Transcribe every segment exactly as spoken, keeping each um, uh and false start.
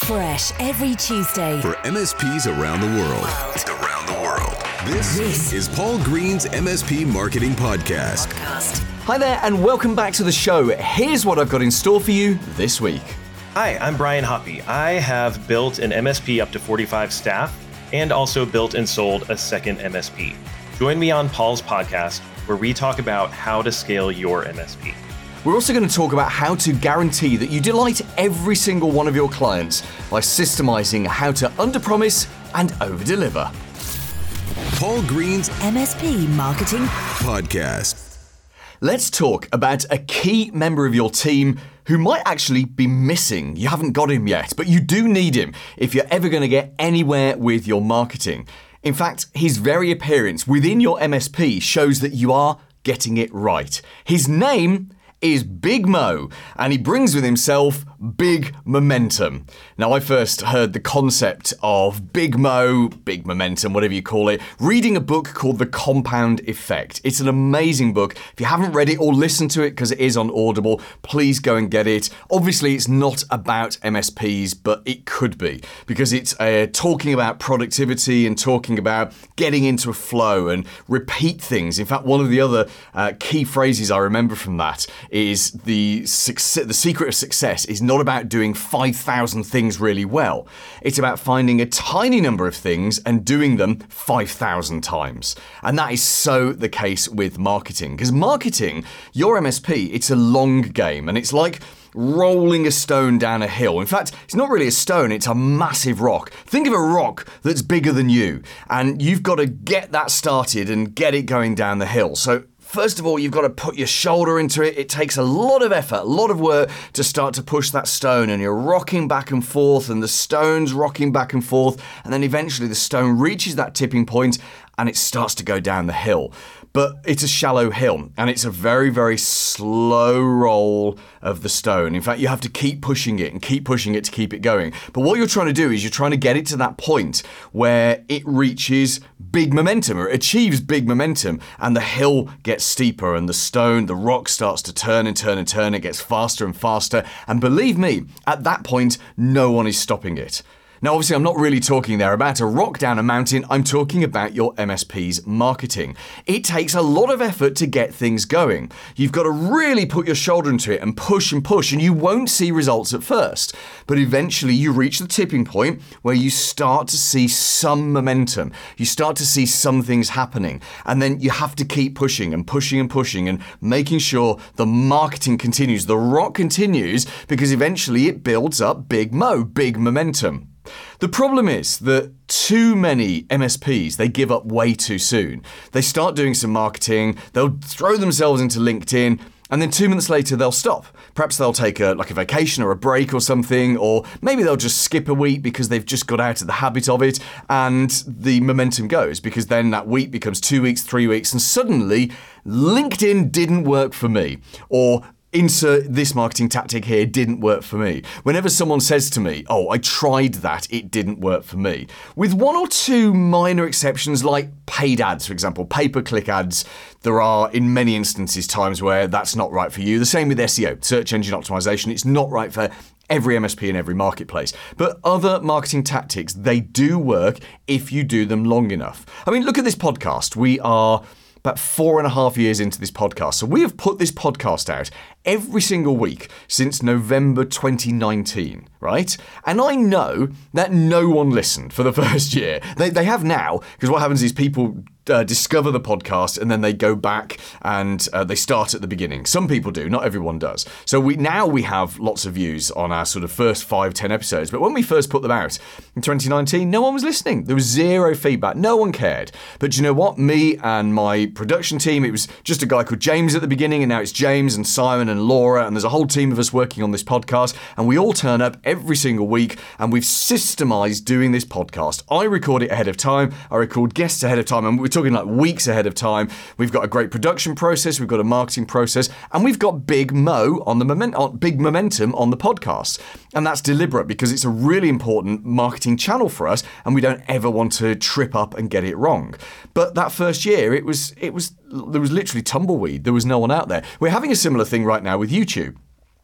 Fresh every Tuesday for M S Ps around the world. Around the world. This, this is Paul Green's M S P Marketing Podcast. Podcast. Hi there and welcome back to the show. Here's what I've got in store for you this week. Hi, I'm Brian Hoppy. I have built an M S P up to forty-five staff and also built and sold a second M S P. Join me on Paul's podcast where we talk about how to scale your M S P. We're also going to talk about how to guarantee that you delight every single one of your clients by systemizing how to underpromise and overdeliver. Paul Green's M S P Marketing Podcast. Let's talk about a key member of your team who might actually be missing. You haven't got him yet, but you do need him if you're ever going to get anywhere with your marketing. In fact, his very appearance within your M S P shows that you are getting it right. His name is Big Mo, and he brings with himself big momentum. Now, I first heard the concept of Big Mo, big momentum, whatever you call it, reading a book called The Compound Effect. It's an amazing book. If you haven't read it or listened to it, because it is on Audible, please go and get it. Obviously, it's not about M S Ps, but it could be, because it's uh, talking about productivity and talking about getting into a flow and repeat things. In fact, one of the other uh, key phrases I remember from that is the success, the secret of success is not about doing five thousand things really well. It's about finding a tiny number of things and doing them five thousand times. And that is so the case with marketing. Because marketing, your M S P, it's a long game, and it's like rolling a stone down a hill. In fact, it's not really a stone, it's a massive rock. Think of a rock that's bigger than you, and you've got to get that started and get it going down the hill. So first of all, you've got to put your shoulder into it. It takes a lot of effort, a lot of work to start to push that stone, and you're rocking back and forth, and the stone's rocking back and forth, and then eventually the stone reaches that tipping point and it starts to go down the hill. But it's a shallow hill, and it's a very, very slow roll of the stone. In fact, you have to keep pushing it and keep pushing it to keep it going. But what you're trying to do is you're trying to get it to that point where it reaches big momentum, or it achieves big momentum, and the hill gets steeper, and the stone, the rock starts to turn and turn and turn. It gets faster and faster. And believe me, at that point, no one is stopping it. Now, obviously, I'm not really talking there about a rock down a mountain. I'm talking about your M S P's marketing. It takes a lot of effort to get things going. You've got to really put your shoulder into it and push and push, and you won't see results at first. But eventually, you reach the tipping point where you start to see some momentum. You start to see some things happening. And then you have to keep pushing and pushing and pushing and making sure the marketing continues, the rock continues, because eventually it builds up big mo, big momentum. The problem is that too many M S Ps, they give up way too soon. They start doing some marketing, they'll throw themselves into LinkedIn, and then two months later they'll stop. Perhaps they'll take a like a vacation or a break or something, or maybe they'll just skip a week because they've just got out of the habit of it, and the momentum goes, because then that week becomes two weeks, three weeks, and suddenly LinkedIn didn't work for me, or insert this marketing tactic here didn't work for me. Whenever someone says to me, oh, I tried that, it didn't work for me. With one or two minor exceptions like paid ads, for example, pay-per-click ads, there are in many instances times where that's not right for you. The same with S E O, search engine optimization. It's not right for every M S P in every marketplace. But other marketing tactics, they do work if you do them long enough. I mean, look at this podcast. We are about four and a half years into this podcast. So we have put this podcast out every single week since November twenty nineteen, right? And I know that no one listened for the first year. They, they have now, because what happens is people uh, discover the podcast and then they go back and uh, they start at the beginning. Some people do, not everyone does. So we now we have lots of views on our sort of first five, ten episodes. But when we first put them out in twenty nineteen, no one was listening. There was zero feedback. No one cared. But you know what? Me and my production team, it was just a guy called James at the beginning, and now it's James and Simon and Laura, and there's a whole team of us working on this podcast, and we all turn up every single week, and we've systemized doing this podcast. I record it ahead of time. I record guests ahead of time, and we're talking like weeks ahead of time. We've got a great production process, we've got a marketing process, and we've got big mo on the moment, on, big momentum on the podcast. And that's deliberate because it's a really important marketing channel for us, and we don't ever want to trip up and get it wrong. But that first year, it was it was there was literally tumbleweed. There was no one out there. We're having a similar thing right now with YouTube.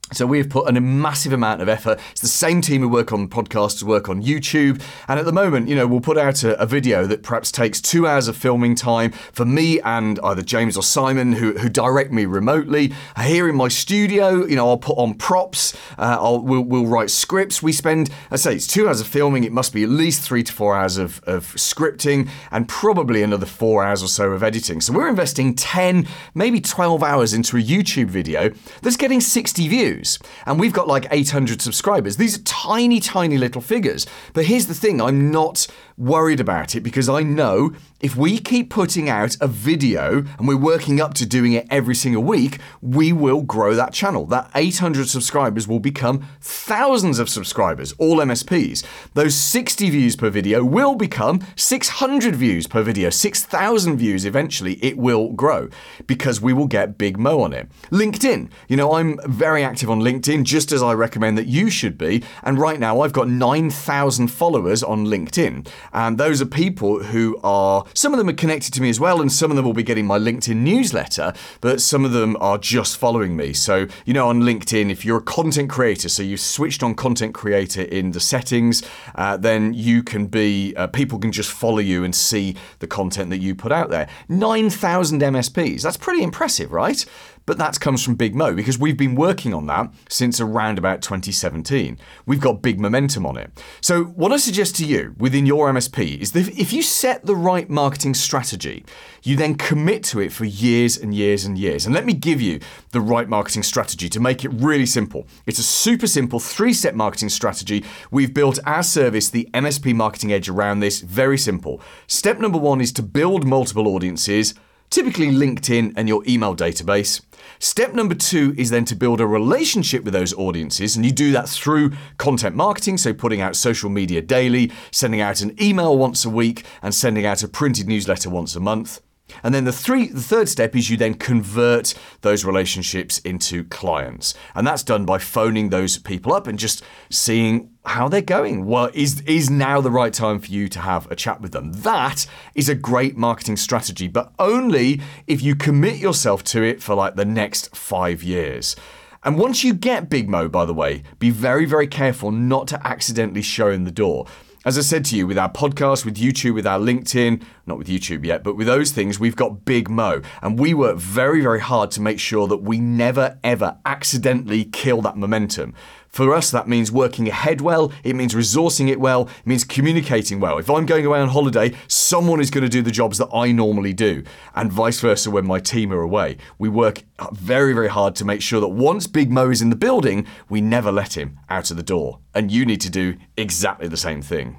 So we have put in a massive amount of effort. It's the same team who work on podcasts, work on YouTube. And at the moment, you know, we'll put out a, a video that perhaps takes two hours of filming time for me and either James or Simon, who, who direct me remotely. Here in my studio, you know, I'll put on props. Uh, I'll, we'll, we'll write scripts. We spend, I say, it's two hours of filming. It must be at least three to four hours of, of scripting and probably another four hours or so of editing. So we're investing ten, maybe twelve hours into a YouTube video that's getting sixty views. And we've got like eight hundred subscribers. These are tiny, tiny little figures. But here's the thing, I'm not worried about it because I know if we keep putting out a video and we're working up to doing it every single week, we will grow that channel. That eight hundred subscribers will become thousands of subscribers, all M S Ps. Those sixty views per video will become six hundred views per video, six thousand views eventually. It will grow because we will get Big Mo on it. LinkedIn, you know, I'm very active on LinkedIn, just as I recommend that you should be. And right now I've got nine thousand followers on LinkedIn. And those are people who are, some of them are connected to me as well, and some of them will be getting my LinkedIn newsletter, but some of them are just following me. So, you know, on LinkedIn, if you're a content creator, so you've switched on content creator in the settings, uh, then you can be, uh, people can just follow you and see the content that you put out there. nine thousand M S Ps, that's pretty impressive, right? But that comes from Big Mo because we've been working on that since around about twenty seventeen. We've got big momentum on it. So what I suggest to you within your M S P is that if you set the right marketing strategy, you then commit to it for years and years and years. And let me give you the right marketing strategy to make it really simple. It's a super simple three-step marketing strategy. We've built our service, the M S P Marketing Edge, around this. Very simple. Step number one is to build multiple audiences, typically LinkedIn and your email database. Step number two is then to build a relationship with those audiences, and you do that through content marketing, so putting out social media daily, sending out an email once a week, and sending out a printed newsletter once a month. And then the three, the third step is you then convert those relationships into clients. And that's done by phoning those people up and just seeing how they're going. Well, is, is now the right time for you to have a chat with them? That is a great marketing strategy, but only if you commit yourself to it for like the next five years. And once you get Big Mo, by the way, be very, very careful not to accidentally show in the door. As I said to you, with our podcast, with YouTube, with our LinkedIn, not with YouTube yet, but with those things, we've got Big Mo. And we work very, very hard to make sure that we never, ever accidentally kill that momentum. For us, that means working ahead well, it means resourcing it well, it means communicating well. If I'm going away on holiday, someone is going to do the jobs that I normally do, and vice versa when my team are away. We work very, very hard to make sure that once Big Mo is in the building, we never let him out of the door. And you need to do exactly the same thing.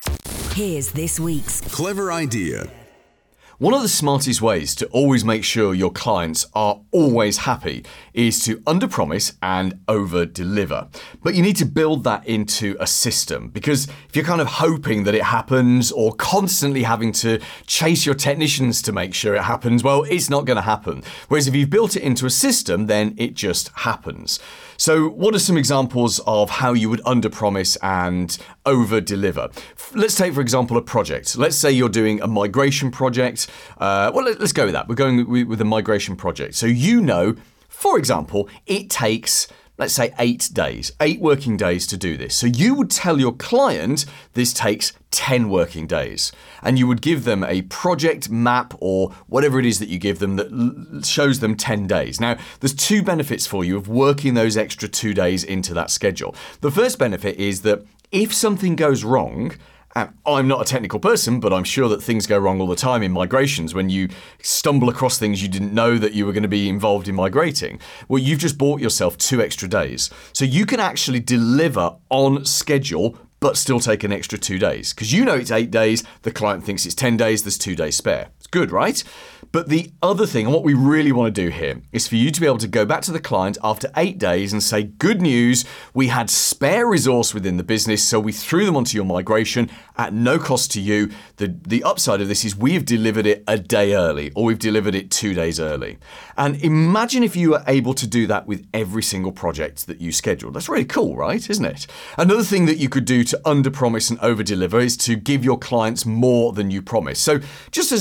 Here's this week's Clever Idea. One of the smartest ways to always make sure your clients are always happy is to underpromise and overdeliver. But you need to build that into a system, because if you're kind of hoping that it happens or constantly having to chase your technicians to make sure it happens, well, it's not going to happen. Whereas if you've built it into a system, then it just happens. So what are some examples of how you would underpromise and over-deliver? Let's take, for example, a project. Let's say you're doing a migration project. Uh, well, let's go with that. We're going with a migration project. So you know, for example, it takes, let's say, eight days, eight working days to do this. So you would tell your client this takes ten working days, and you would give them a project map or whatever it is that you give them that l- shows them ten days. Now, there's two benefits for you of working those extra two days into that schedule. The first benefit is that if something goes wrong, and I'm not a technical person, but I'm sure that things go wrong all the time in migrations when you stumble across things you didn't know that you were going to be involved in migrating. Well, you've just bought yourself two extra days. So you can actually deliver on schedule, but still take an extra two days. Because you know it's eight days, the client thinks it's ten days, there's two days spare. It's good, right? But the other thing, and what we really want to do here, is for you to be able to go back to the client after eight days and say, good news, we had spare resource within the business, so we threw them onto your migration at no cost to you. The, the upside of this is we have delivered it a day early, or we've delivered it two days early. And imagine if you were able to do that with every single project that you schedule. That's really cool, right? Isn't it? Another thing that you could do to underpromise and overdeliver is to give your clients more than you promise. So just as an example,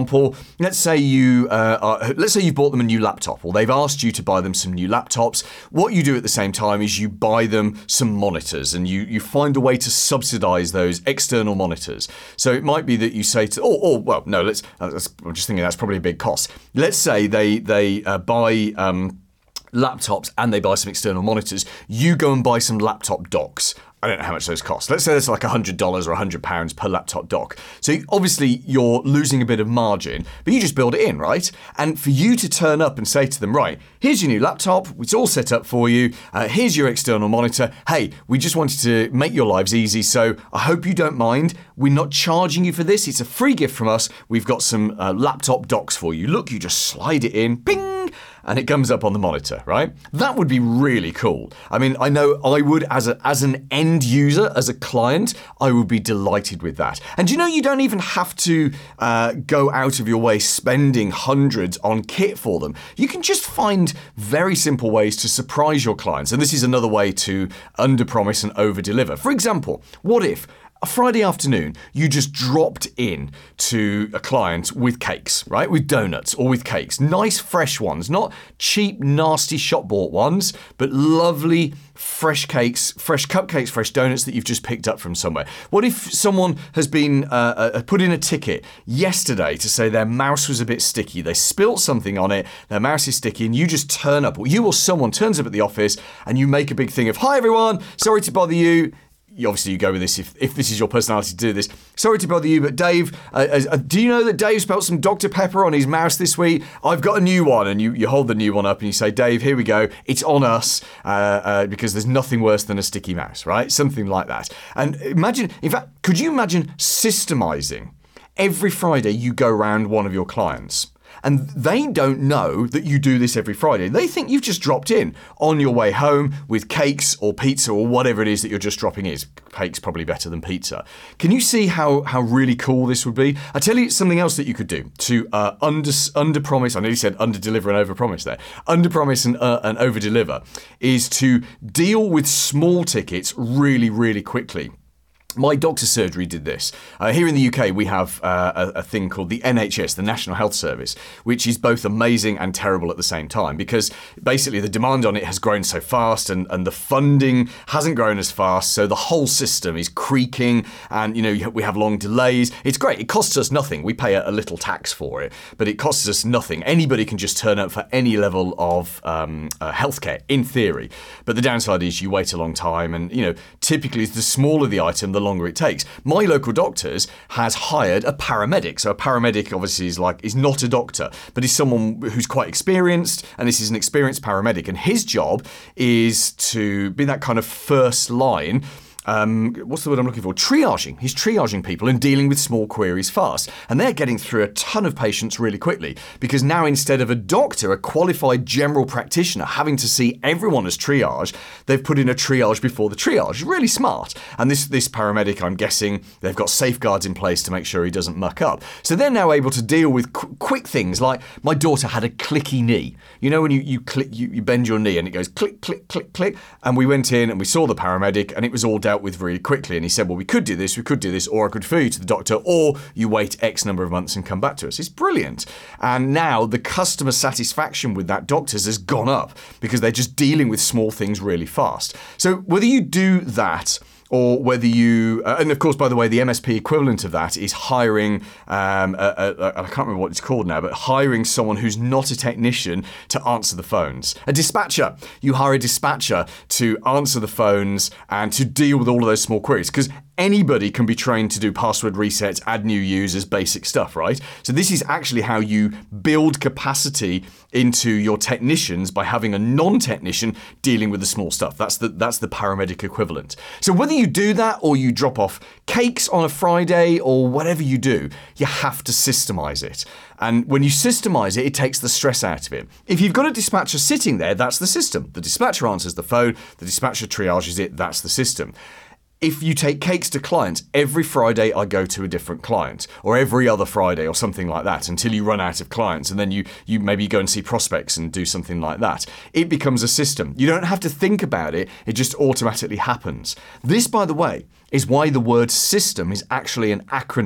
example, let's say you uh, are, let's say you've bought them a new laptop, or they've asked you to buy them some new laptops. What you do at the same time is you buy them some monitors, and you you find a way to subsidize those external monitors. So it might be that you say to, oh, oh well, no, let's. Uh, let's I'm just thinking that's probably a big cost. Let's say they they uh, buy. Um, laptops and they buy some external monitors. You go and buy some laptop docks. I don't know how much those cost. Let's say it's like one hundred dollars or one hundred pounds per laptop dock. So obviously you're losing a bit of margin, but you just build it in, right? And for you to turn up and say to them, right, here's your new laptop, it's all set up for you, uh, here's your external monitor, hey, we just wanted to make your lives easy, so I hope you don't mind. We're not charging you for this, it's a free gift from us. We've got some uh, laptop docks for you. Look, you just slide it in, ping, and it comes up on the monitor, right? That would be really cool. I mean, I know I would, as a, as an end user, as a client, I would be delighted with that. And you know, you don't even have to uh, go out of your way spending hundreds on kit for them. You can just find very simple ways to surprise your clients. And this is another way to under-promise and over-deliver. For example, what if a Friday afternoon, you just dropped in to a client with cakes, right? With donuts or with cakes. Nice, fresh ones. Not cheap, nasty shop-bought ones, but lovely, fresh cakes, fresh cupcakes, fresh donuts that you've just picked up from somewhere. What if someone has been uh, uh, put in a ticket yesterday to say their mouse was a bit sticky? They spilt something on it, their mouse is sticky, and you just turn up, or you or someone turns up at the office, and you make a big thing of, hi everyone, sorry to bother you. You obviously, you go with this if, if this is your personality to do this. Sorry to bother you, but Dave, uh, uh, do you know that Dave spelled some Doctor Pepper on his mouse this week? I've got a new one. And you, you hold the new one up and you say, Dave, here we go. It's on us uh, uh, because there's nothing worse than a sticky mouse, right? Something like that. And imagine, in fact, could you imagine systemizing every Friday you go around one of your clients? And they don't know that you do this every Friday. They think you've just dropped in on your way home with cakes or pizza or whatever it is that you're just dropping in. Cake's probably better than pizza. Can you see how, how really cool this would be? I tell you something else that you could do to uh, under under promise. I nearly said under deliver and over promise there. Under promise and, uh, and over deliver is to deal with small tickets really, really quickly. My doctor's surgery did this. Uh, here in the U K, we have uh, a, a thing called the N H S, the National Health Service, which is both amazing and terrible at the same time because basically the demand on it has grown so fast and, and the funding hasn't grown as fast. So the whole system is creaking and, you know, we have long delays. It's great. It costs us nothing. We pay a, a little tax for it, but it costs us nothing. Anybody can just turn up for any level of um, uh, healthcare in theory. But the downside is you wait a long time and, you know, typically the smaller the item, the longer it takes. My local doctors has hired a paramedic. So a paramedic obviously is like is not a doctor, but is someone who's quite experienced, and this is an experienced paramedic, and his job is to be that kind of first line. Um, what's the word I'm looking for? Triaging. He's triaging people and dealing with small queries fast. And they're getting through a ton of patients really quickly because now instead of a doctor, a qualified general practitioner having to see everyone as triage, they've put in a triage before the triage. Really smart. And this, this paramedic, I'm guessing, they've got safeguards in place to make sure he doesn't muck up. So they're now able to deal with qu- quick things like my daughter had a clicky knee. You know when you, you click, you, you bend your knee and it goes click, click, click, click. And we went in and we saw the paramedic and it was all dealt with really quickly, and he said, well, we could do this, we could do this, or I could refer you to the doctor, or you wait X number of months and come back to us. It's brilliant. And now the customer satisfaction with that doctors has gone up because they're just dealing with small things really fast. So whether you do that or whether you, uh, and of course, by the way, the M S P equivalent of that is hiring, um, a, a, a, I can't remember what it's called now, but hiring someone who's not a technician to answer the phones. A dispatcher. You hire a dispatcher to answer the phones and to deal with all of those small queries, because anybody can be trained to do password resets, add new users, basic stuff, right? So this is actually how you build capacity into your technicians by having a non-technician dealing with the small stuff. That's the that's the paramedic equivalent. So whether you do that or you drop off cakes on a Friday or whatever you do, you have to systemize it. And when you systemize it, it takes the stress out of it. If you've got a dispatcher sitting there, that's the system. The dispatcher answers the phone, the dispatcher triages it, that's the system. If you take cakes to clients, every Friday I go to a different client, or every other Friday or something like that, until you run out of clients, and then you you maybe go and see prospects and do something like that. It becomes a system. You don't have to think about it, it just automatically happens. This, by the way, is why the word system is actually an acronym.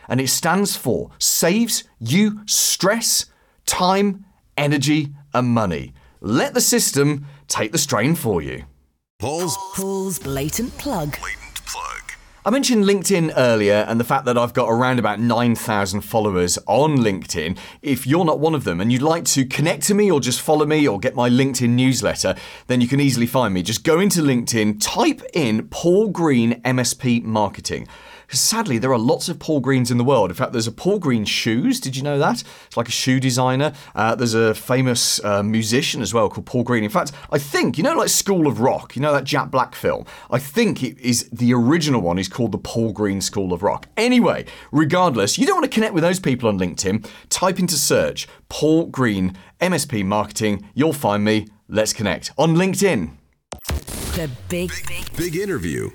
and it stands for Saves You Stress, Time, Energy, and Money. Let the system take the strain for you. Paul's Paul's blatant plug. blatant plug. I mentioned LinkedIn earlier and the fact that I've got around about nine thousand followers on LinkedIn. If you're not one of them and you'd like to connect to me or just follow me or get my LinkedIn newsletter, then you can easily find me. Just go into LinkedIn, type in Paul Green M S P Marketing. Because sadly, there are lots of Paul Greens in the world. In fact, there's a Paul Green Shoes. Did you know that? It's like a shoe designer. Uh, there's a famous uh, musician as well called Paul Green. In fact, I think, you know, like School of Rock, you know that Jack Black film? I think it is the original one is called the Paul Green School of Rock. Anyway, regardless, you don't want to connect with those people on LinkedIn. Type into search Paul Green M S P Marketing. You'll find me. Let's connect on LinkedIn. The big, Big, big interview.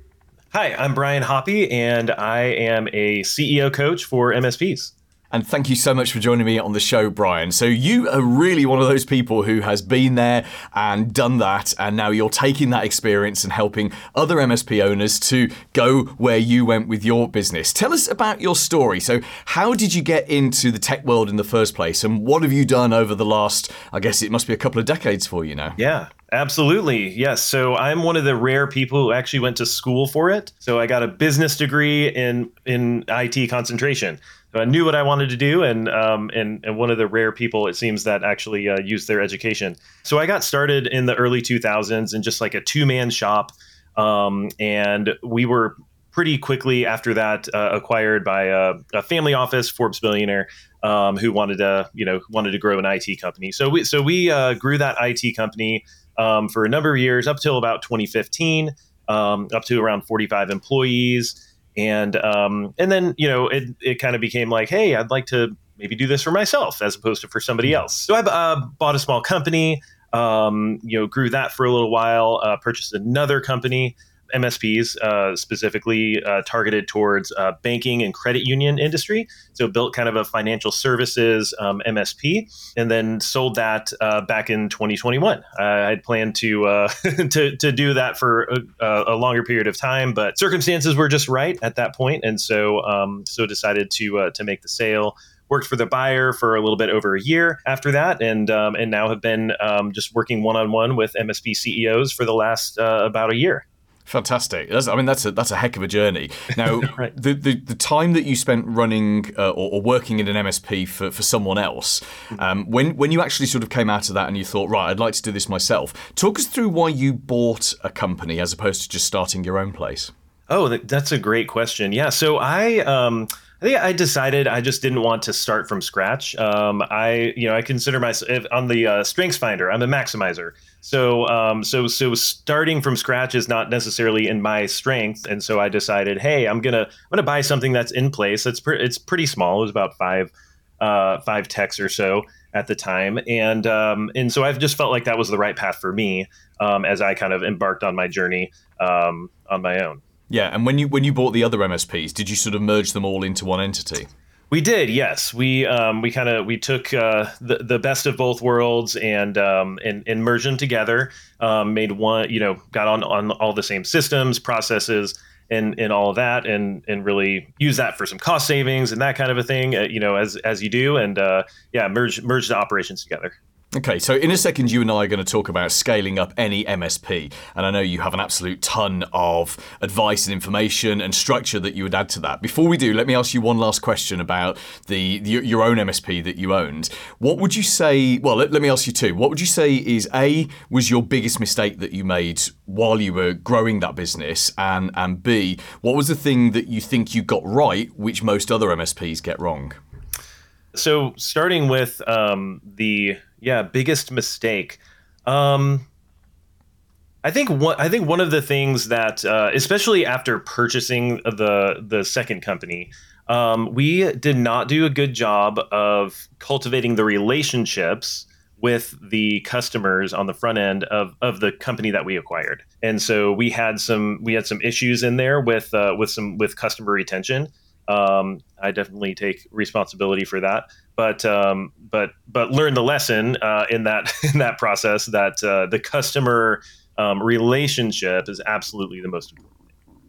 Hi, I'm Brian Hoppy, and I am a C E O coach for M S Ps. And thank you so much for joining me on the show, Brian. So you are really one of those people who has been there and done that, and now you're taking that experience and helping other M S P owners to go where you went with your business. Tell us about your story. So how did you get into the tech world in the first place, and what have you done over the last, I guess it must be a couple of decades for you now? Yeah. Absolutely. Yes. So I'm one of the rare people who actually went to school for it. So I got a business degree in in I T concentration. So I knew what I wanted to do, and um, and, and one of the rare people, it seems, that actually uh, used their education. So I got started in the early two thousands in just like a two-man shop, um, and we were pretty quickly after that uh, acquired by a, a family office, Forbes billionaire, um, who wanted to you know wanted to grow an I T company. So we so we uh, grew that I T company um, for a number of years up till about twenty fifteen, um, up to around forty-five employees. And um, and then, you know, it, it kind of became like, hey, I'd like to maybe do this for myself as opposed to for somebody else. So I uh, bought a small company, um, you know, grew that for a little while, uh, purchased another company, M S Ps, uh, specifically uh, targeted towards uh, banking and credit union industry. So built kind of a financial services um, M S P, and then sold that uh, back in twenty twenty-one. Uh, I had planned to uh, to to do that for a, a longer period of time, but circumstances were just right at that point, and so um, so decided to uh, to make the sale. Worked for the buyer for a little bit over a year after that, and um, and now have been um, just working one on one with M S P C E Os for the last uh, about a year. Fantastic. That's, I mean, that's a that's a heck of a journey. Now, Right. the, the the time that you spent running uh, or, or working in an M S P for, for someone else, um, when when you actually sort of came out of that and you thought, right, I'd like to do this myself. Talk us through why you bought a company as opposed to just starting your own place. Oh, that, that's a great question. Yeah. So I, um, I think I decided I just didn't want to start from scratch. Um, I, you know, I consider myself on the uh, Strengths Finder. I'm a maximizer. So, um, so, so starting from scratch is not necessarily in my strength. And so I decided, hey, I'm gonna, I'm gonna buy something that's in place. That's pre- it's pretty small. It was about five, uh, five techs or so at the time, and um, and so I've just felt like that was the right path for me um, as I kind of embarked on my journey um, on my own. Yeah, and when you when you bought the other M S Ps, did you sort of merge them all into one entity? We did, yes. We um, we kind of we took uh, the the best of both worlds and um, and, and merged them together. Um, made one, you know, got on, on all the same systems, processes, and and all of that, and and really use that for some cost savings and that kind of a thing. Uh, you know, as as you do, and uh, yeah, merge merge the operations together. Okay, so in a second, you and I are going to talk about scaling up any M S P. And I know you have an absolute ton of advice and information and structure that you would add to that. Before we do, let me ask you one last question about the, the your own M S P that you owned. What would you say, well, let, let me ask you two. What would you say is, A, was your biggest mistake that you made while you were growing that business? And, and B, what was the thing that you think you got right, which most other M S Ps get wrong? So starting with um, the yeah biggest mistake, um, I think one I think one of the things that uh, especially after purchasing the the second company, um, we did not do a good job of cultivating the relationships with the customers on the front end of, of the company that we acquired, and so we had some we had some issues in there with uh, with some with customer retention. Um, I definitely take responsibility for that, but um, but but learn the lesson uh, in that in that process that uh, the customer um, relationship is absolutely the most important thing.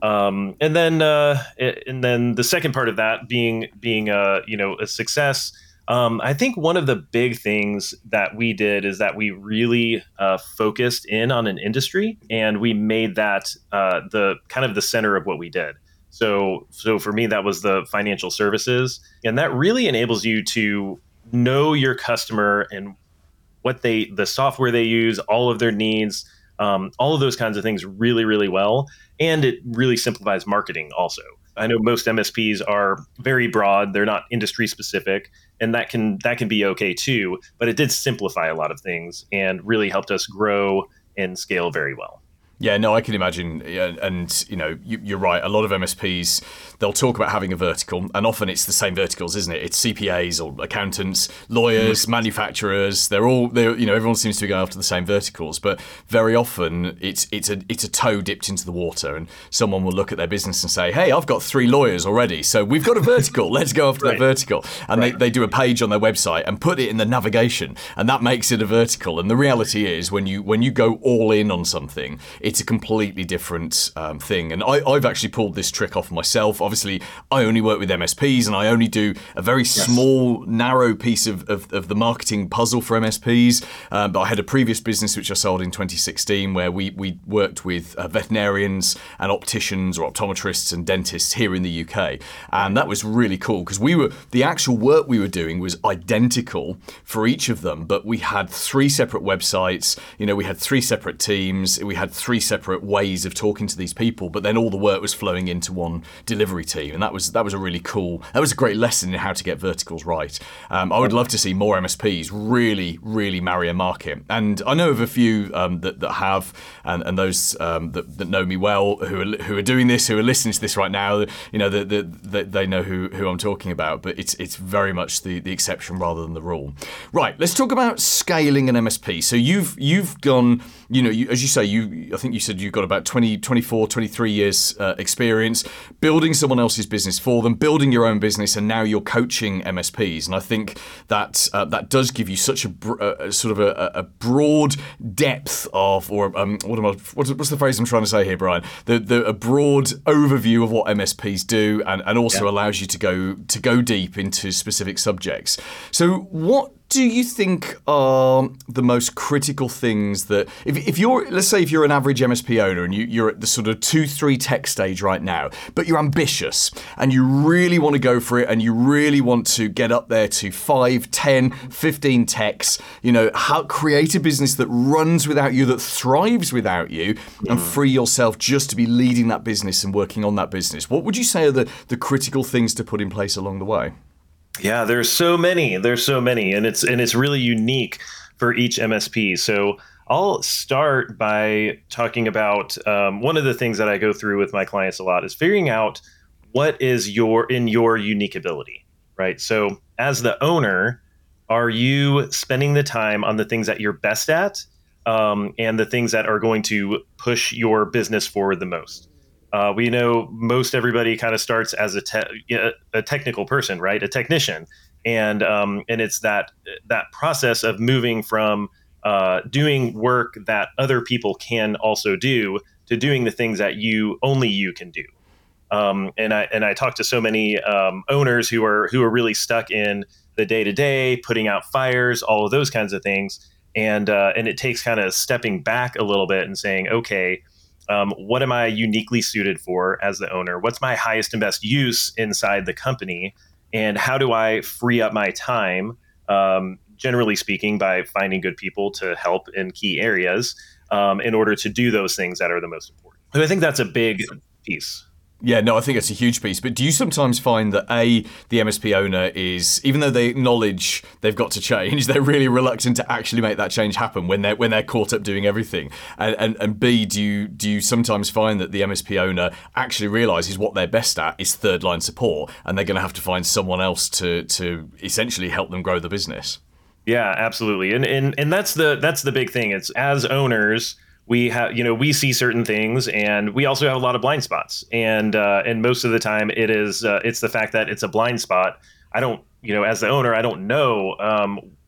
Um, and then, uh, and then the second part of that being being a you know a success. Um, I think one of the big things that we did is that we really uh, focused in on an industry, and we made that uh, the kind of the center of what we did. So, so for me, that was the financial services, and that really enables you to know your customer and what they, the software they use, all of their needs, um, all of those kinds of things really, really well. And it really simplifies marketing also. I know most M S Ps are very broad. They're not industry specific, and that can, that can be okay too, but it did simplify a lot of things and really helped us grow and scale very well. Yeah, no, I can imagine. And, you know, you, you're right. A lot of M S Ps, they'll talk about having a vertical, and often it's the same verticals, isn't it? It's C P As or accountants, lawyers, mm-hmm. manufacturers. They're all, they're, you know, everyone seems to be going after the same verticals. But very often it's it's a it's a toe dipped into the water, and someone will look at their business and say, hey, I've got three lawyers already, so we've got a vertical. Let's go after right. that vertical. And right. they, they do a page on their website and put it in the navigation, and that makes it a vertical. And the reality is when you when you go all in on something, it's a completely different um, thing. And I, I've actually pulled this trick off myself. Obviously, I only work with M S Ps, and I only do a very yes. small, narrow piece of, of, of the marketing puzzle for M S Ps. Um, but I had a previous business which I sold in twenty sixteen where we, we worked with uh, veterinarians and opticians or optometrists and dentists here in the U K. And that was really cool because we were, the actual work we were doing was identical for each of them, but we had three separate websites, you know, we had three separate teams, we had three separate ways of talking to these people, but then all the work was flowing into one delivery team. And that was that was a really cool, that was a great lesson in how to get verticals right. Um, I would love to see more M S Ps really, really marry a market. And I know of a few um, that, that have, and, and those um, that, that know me well, who are who are doing this, who are listening to this right now, you know, the, the, the, they know who, who I'm talking about, but it's it's very much the, the exception rather than the rule. Right, let's talk about scaling an M S P. So you've you've gone, you know, you, as you say, you I think you said you've got about twenty, twenty-four, twenty-three years uh, experience building someone else's business for them, building your own business, and now you're coaching M S Ps. And I think that uh, that does give you such a br- uh, sort of a, a broad depth of, or um, what am I? What's, what's the phrase I'm trying to say here, Brian? The, the a broad overview of what M S Ps do, and, and also yeah. allows you to go to go deep into specific subjects. So what do you think are the most critical things that, if, if you're, let's say if you're an average M S P owner and you, you're at the sort of two, three tech stage right now, but you're ambitious and you really want to go for it and you really want to get up there to five, ten, fifteen techs, you know, how create a business that runs without you, that thrives without you, mm. and free yourself just to be leading that business and working on that business. What would you say are the, the critical things to put in place along the way? Yeah, there's so many. There's so many, and it's and it's really unique for each M S P. So I'll start by talking about um, one of the things that I go through with my clients a lot is figuring out what is your in your unique ability, right? So as the owner, are you spending the time on the things that you're best at, um, and the things that are going to push your business forward the most? Uh, we know most everybody kind of starts as a te- a technical person, right? A technician, and um, and it's that that process of moving from uh, doing work that other people can also do to doing the things that you only you can do. Um, and I and I talk to so many um, owners who are who are really stuck in the day to day, putting out fires, all of those kinds of things, and uh, and it takes kind of stepping back a little bit and saying, okay. Um, what am I uniquely suited for as the owner? What's my highest and best use inside the company? And how do I free up my time, um, generally speaking, by finding good people to help in key areas um, in order to do those things that are the most important? And I think that's a big piece. Yeah, no, I think it's a huge piece. But do you sometimes find that A, the M S P owner is, even though they acknowledge they've got to change, they're really reluctant to actually make that change happen when they're when they're caught up doing everything? And and, and B, do you do you sometimes find that the M S P owner actually realises what they're best at is third line support, and they're going to have to find someone else to to essentially help them grow the business? Yeah, absolutely. And and and that's the that's the big thing. It's as owners, we have, you know, we see certain things, and we also have a lot of blind spots. And uh, and most of the time, it is uh, it's the fact that it's a blind spot. I don't, you know, as the owner, I don't know um,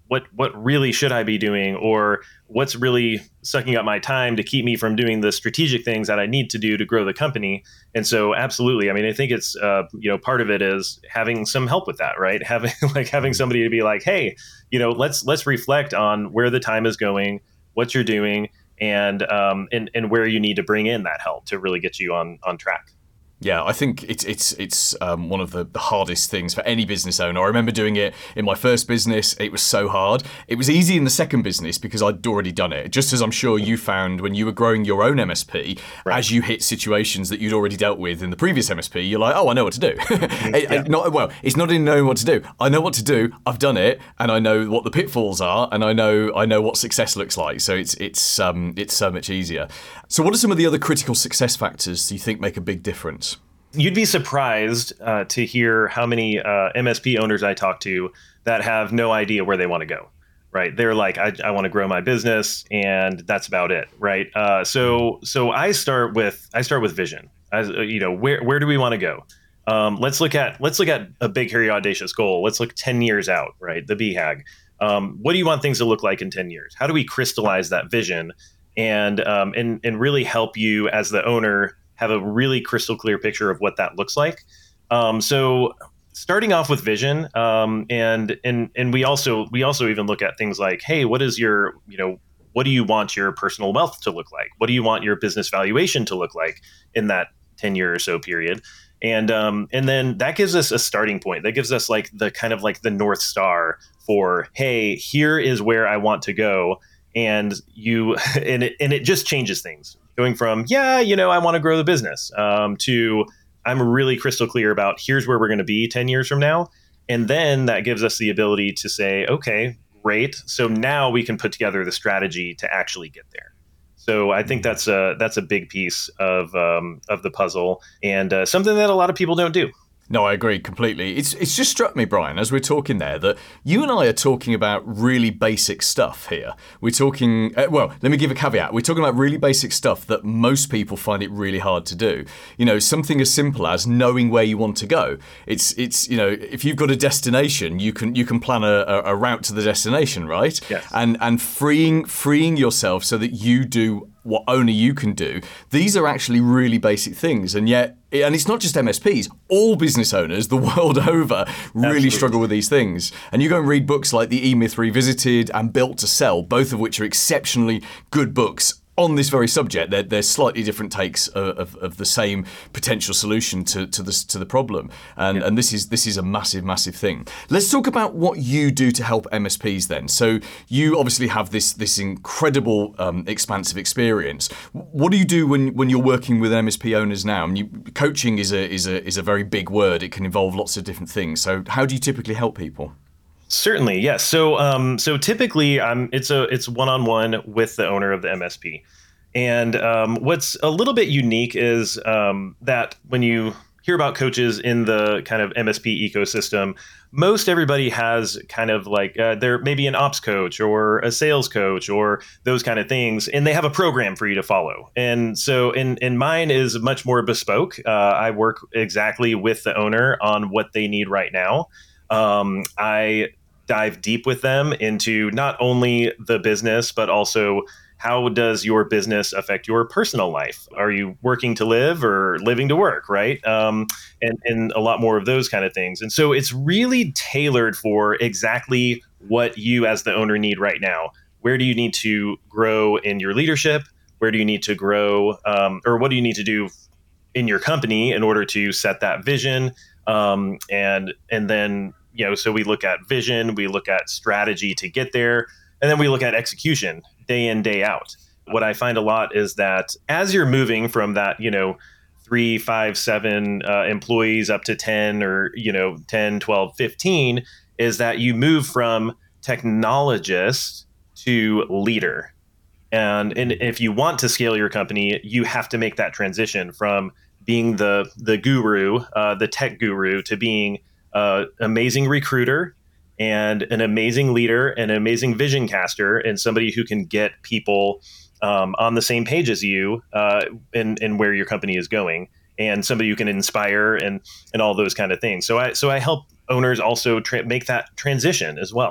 what what really should I be doing, or what's really sucking up my time to keep me from doing the strategic things that I need to do to grow the company. And so absolutely, I mean, I think it's uh, you know, part of it is having some help with that, right? Having like having somebody to be like, hey, you know, let's let's reflect on where the time is going, what you're doing, and um and, and where you need to bring in that help to really get you on on track. Yeah, I think it's it's it's um, one of the, the hardest things for any business owner. I remember doing it in my first business. It was so hard. It was easy in the second business because I'd already done it. Just as I'm sure you found when you were growing your own M S P, right. As you hit situations that you'd already dealt with in the previous M S P, you're like, oh, I know what to do. it, yeah. not, well, it's not in knowing what to do. I know what to do. I've done it, and I know what the pitfalls are, and I know I know what success looks like. So it's it's um, it's so much easier. So what are some of the other critical success factors do you think make a big difference? You'd be surprised uh, to hear how many uh, M S P owners I talk to that have no idea where they want to go, right? They're like, I, I want to grow my business, and that's about it, right? Uh, so, so I start with I start with vision. As you know, where where do we want to go? Um, let's look at let's look at a big, hairy, audacious goal. Let's look ten years out, right? The B HAG. Um, what do you want things to look like in ten years? How do we crystallize that vision and um, and and really help you as the owner have a really crystal clear picture of what that looks like. Um, so starting off with vision, um, and and and we also we also even look at things like, hey, what is your, you know, what do you want your personal wealth to look like? What do you want your business valuation to look like in that ten year or so period? And um, and then that gives us a starting point. That gives us like the kind of like the North Star for, hey, here is where I want to go. And you and it and it just changes things. Going from, yeah, you know, I want to grow the business, um, to I'm really crystal clear about here's where we're going to be ten years from now. And then that gives us the ability to say, okay, great. So now we can put together the strategy to actually get there. So I think that's a that's a big piece of um, of the puzzle, and uh, something that a lot of people don't do. No, I agree completely. It's it's just struck me, Brian, as we're talking there, that you and I are talking about really basic stuff here. We're talking, uh, well, let me give a caveat. We're talking about really basic stuff that most people find it really hard to do. You know, something as simple as knowing where you want to go. It's, it's you know, if you've got a destination, you can you can plan a, a route to the destination, right? Yes. And and freeing freeing yourself so that you do what only you can do. These are actually really basic things, and yet, and it's not just M S Ps, all business owners the world over really Absolutely. struggle with these things. And you go and read books like The E-Myth Revisited and Built to Sell, both of which are exceptionally good books on this very subject. They're, they're slightly different takes of, of, of the same potential solution to, to, the, to the problem. And, yeah. and this is this is a massive, massive thing. Let's talk about what you do to help M S Ps then. So you obviously have this this incredible um, expansive experience. What do you do when, when you're working with M S P owners now? I mean, you, coaching is a, is, a, is a very big word. It can involve lots of different things. So how do you typically help people? Certainly, yes. So, um, so typically, um, it's a it's one on one with the owner of the M S P, and um, what's a little bit unique is um, that when you hear about coaches in the kind of M S P ecosystem, most everybody has kind of like uh, they're maybe an ops coach or a sales coach or those kind of things, and they have a program for you to follow. And so, in in mine is much more bespoke. Uh, I work exactly with the owner on what they need right now. Um, I dive deep with them into not only the business, but also how does your business affect your personal life? Are you working to live or living to work, right? Um, and, and a lot more of those kind of things. And so it's really tailored for exactly what you as the owner need right now. Where do you need to grow in your leadership? Where do you need to grow, um, or what do you need to do in your company in order to set that vision? Um, and and then, you know, so we look at vision, we look at strategy to get there, and then we look at execution day in, day out. What I find a lot is that as you're moving from that, you know, three, five, seven uh, employees up to ten or, you know, ten, twelve, fifteen, is that you move from technologist to leader. And, and if you want to scale your company, you have to make that transition from being the the guru, uh, the tech guru, to being an amazing recruiter and an amazing leader and an amazing vision caster and somebody who can get people um, on the same page as you uh, in, in where your company is going, and somebody who can inspire and and all those kind of things. So I so I help owners also tra- make that transition as well.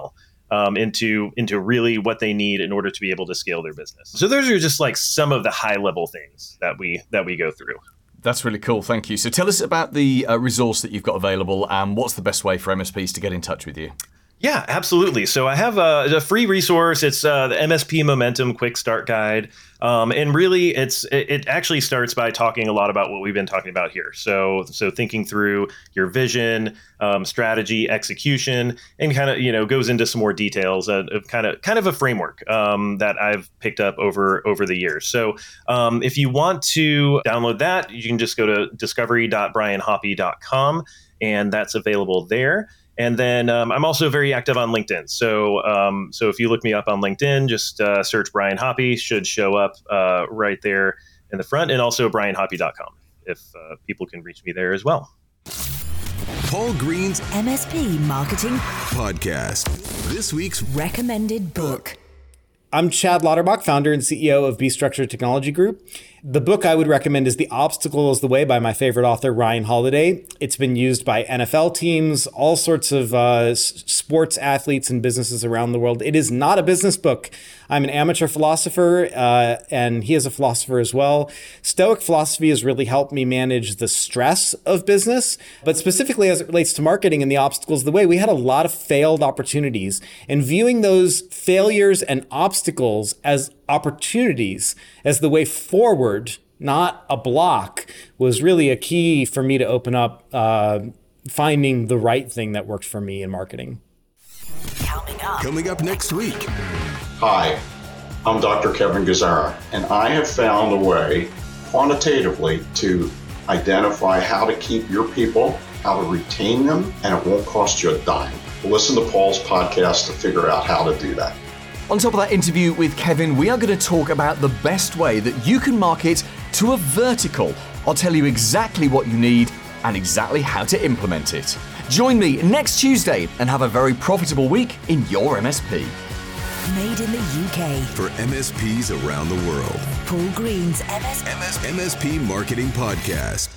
um, into into really what they need in order to be able to scale their business. So those are just like some of the high level things that we that we go through. That's really cool. Thank you. So tell us about the uh, resource that you've got available and what's the best way for M S Ps to get in touch with you? Yeah, absolutely. So I have a, a free resource. It's uh, the M S P Momentum Quick Start Guide. Um, and really, it's it, it actually starts by talking a lot about what we've been talking about here. So so thinking through your vision, um, strategy, execution, and kind of, you know, goes into some more details of, of kind of kind of a framework um, that I've picked up over over the years. So um, if you want to download that, you can just go to discovery dot brian hoppy dot com, and that's available there. And then um, I'm also very active on LinkedIn. So um, so if you look me up on LinkedIn, just uh, search Brian Hoppy, should show up uh, right there in the front, and also brian hoppy dot com if uh, people can reach me there as well. Paul Green's M S P Marketing Podcast. This week's Recommended Book. I'm Chad Lauterbach, founder and C E O of B-Structure Technology Group. The book I would recommend is The Obstacle is the Way by my favorite author, Ryan Holiday. It's been used by N F L teams, all sorts of uh, sports athletes and businesses around the world. It is not a business book. I'm an amateur philosopher, uh, and he is a philosopher as well. Stoic philosophy has really helped me manage the stress of business, but specifically as it relates to marketing and the obstacles of the way, we had a lot of failed opportunities, and viewing those failures and obstacles as opportunities, as the way forward, not a block, was really a key for me to open up uh, finding the right thing that worked for me in marketing. Coming up. Coming up next week. Hi, I'm Doctor Kevin Gazzara, and I have found a way quantitatively to identify how to keep your people, how to retain them, and it won't cost you a dime. Listen to Paul's podcast to figure out how to do that. On top of that interview with Kevin, we are going to talk about the best way that you can market to a vertical. I'll tell you exactly what you need and exactly how to implement it. Join me next Tuesday and have a very profitable week in your M S P. Made in the U K. For M S Ps around the world. Paul Green's M S P. M S P Marketing Podcast.